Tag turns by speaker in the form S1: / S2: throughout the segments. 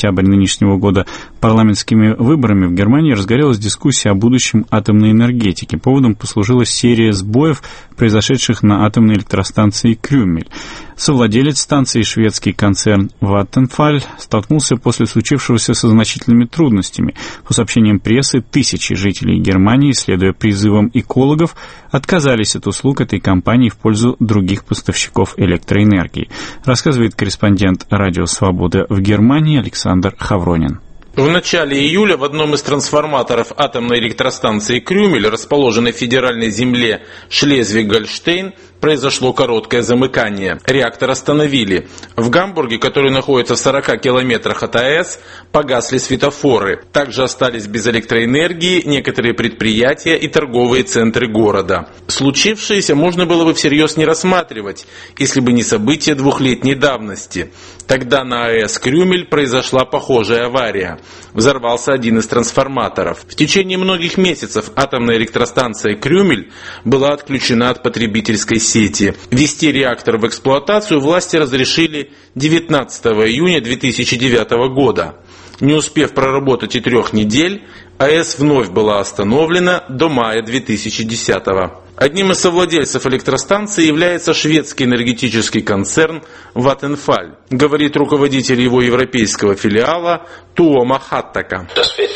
S1: сентябрь нынешнего года парламентскими выборами в Германии разгорелась дискуссия о будущем атомной энергетики. Поводом послужила серия сбоев, произошедших на атомной электростанции Крюмель. Совладелец станции, шведский концерн Vattenfall, столкнулся после случившегося со значительными трудностями. По сообщениям прессы, тысячи жителей Германии, следуя призывам экологов, отказались от услуг этой компании в пользу других поставщиков электроэнергии. Рассказывает корреспондент «Радио Свобода» в Германии Александр Хавронин.
S2: В начале июля в одном из трансформаторов атомной электростанции Крюмель, расположенной в федеральной земле Шлезвиг-Гольштейн, произошло короткое замыкание. Реактор остановили. В Гамбурге, который находится в 40 километрах от АЭС, погасли светофоры. Также остались без электроэнергии некоторые предприятия и торговые центры города. Случившееся можно было бы всерьез не рассматривать, если бы не события двухлетней давности. Тогда на АЭС Крюмель произошла похожая авария. Взорвался один из трансформаторов. В течение многих месяцев атомная электростанция Крюмель была отключена от потребительской сети. Ввести реактор в эксплуатацию власти разрешили 19 июня 2009 года. Не успев проработать и 3 недель, АЭС вновь была остановлена до мая 2010 года. Одним из совладельцев электростанции является шведский энергетический концерн Vattenfall, говорит руководитель его европейского филиала Туома Хаттака.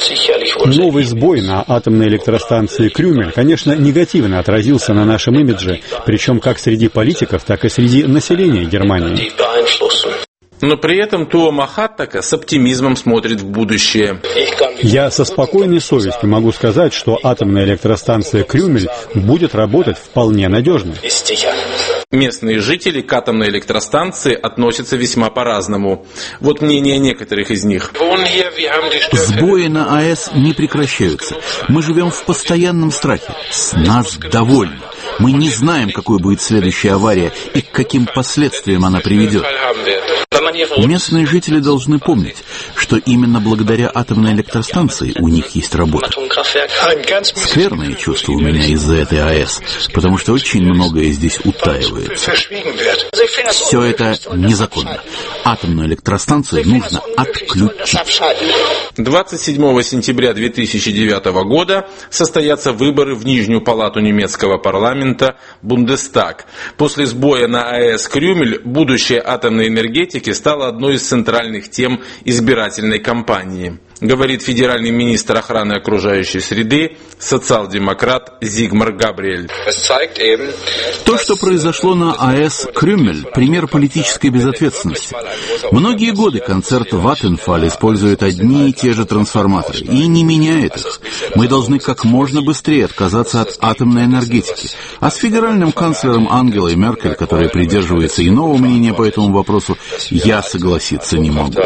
S3: Новый сбой на атомной электростанции Крюмель, конечно, негативно отразился на нашем имидже, причем как среди политиков, так и среди населения Германии.
S2: Но при этом Туома Хаттака с оптимизмом смотрит в будущее.
S3: Я со спокойной совестью могу сказать, что атомная электростанция Крюмель будет работать вполне надежно.
S2: Местные жители к атомной электростанции относятся весьма по-разному. Вот мнение некоторых из них.
S4: Сбои на АЭС не прекращаются. Мы живем в постоянном страхе. С нас довольны. Мы не знаем, какой будет следующая авария и к каким последствиям она приведет. Местные жители должны помнить, что именно благодаря атомной электростанции у них есть работа. Скверные чувства у меня из-за этой АЭС, потому что очень многое здесь утаивается. Все это незаконно. Атомную электростанцию нужно отключить.
S2: 27 сентября 2009 года состоятся выборы в Нижнюю палату немецкого парламента Бундестаг. После сбоя на АЭС Крюмель будущее атомной энергетики стало одной из центральных тем избирательной кампании, говорит федеральный министр охраны окружающей среды, социал-демократ Зигмар Габриэль.
S4: То, что произошло на АЭС Крюмель, пример политической безответственности. Многие годы концерн Vattenfall использует одни и те же трансформаторы и не меняет их. Мы должны как можно быстрее отказаться от атомной энергетики. А с федеральным канцлером Ангелой Меркель, которая придерживается иного мнения по этому вопросу, я согласиться не могу.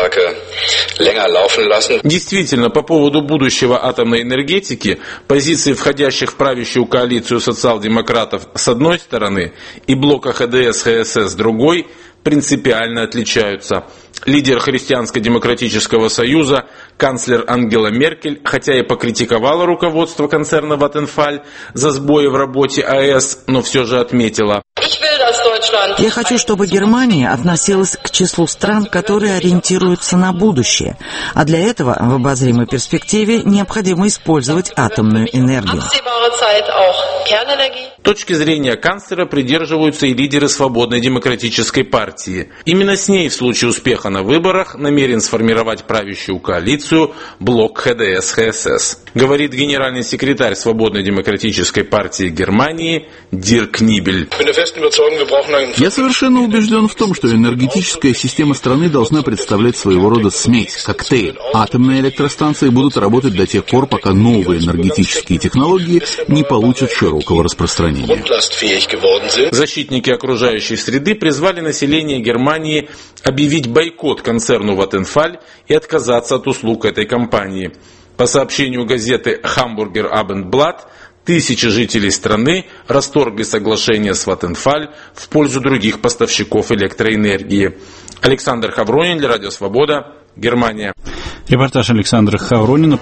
S2: Действительно, по поводу будущего атомной энергетики, позиции входящих в правящую коалицию социал-демократов с одной стороны и блока ХДС-ХСС с другой принципиально отличаются. Лидер Христианско-демократического союза, канцлер Ангела Меркель, хотя и покритиковала руководство концерна Vattenfall за сбои в работе АЭС, но все же отметила:
S5: я хочу, чтобы Германия относилась к числу стран, которые ориентируются на будущее. А для этого в обозримой перспективе необходимо использовать атомную энергию.
S2: Точки зрения канцлера придерживаются и лидеры Свободной демократической партии. Именно с ней в случае успеха на выборах намерен сформировать правящую коалицию блок ХДС-ХСС, говорит генеральный секретарь Свободной демократической партии Германии Дирк Нибель.
S4: Я совершенно убежден в том, что энергетическая система страны должна представлять своего рода смесь, коктейль. Атомные электростанции будут работать до тех пор, пока новые энергетические технологии не получат широкого распространения.
S2: Защитники окружающей среды призвали население Германии объявить бойкот концерну Vattenfall и отказаться от услуг этой компании. По сообщению газеты Hamburger Abendblatt, тысячи жителей страны расторгли соглашение с Vattenfall в пользу других поставщиков электроэнергии. Александр Хавронин для Радио Свобода, Германия.
S1: Репортаж Александра Хавронина.